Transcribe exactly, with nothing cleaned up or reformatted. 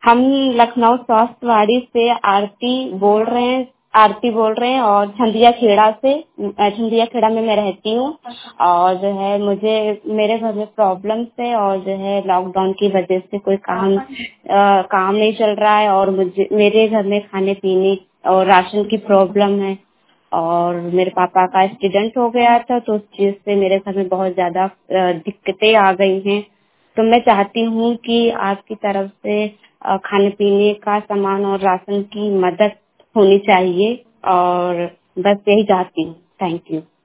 हम लखनऊ स्वास्थ्यवाड़ी से आरती बोल रहे हैं आरती बोल रहे हैं और झंडिया खेड़ा से अ, झंडिया खेड़ा में मैं रहती हूँ। और जो है मुझे मेरे घर में प्रॉब्लम्स है और जो है लॉकडाउन की वजह से कोई काम अ, काम नहीं चल रहा है और मुझे मेरे घर में खाने पीने और राशन की प्रॉब्लम है। और मेरे पापा का एक्सीडेंट हो गया था तो उस चीज से मेरे घर में बहुत ज्यादा अ, दिक्कतें आ गई हैं। तो मैं चाहती हूँ कि आपकी तरफ से अ, खाने पीने का सामान और राशन की मदद होनी चाहिए और बस यही चाहती हूँ। Thank you.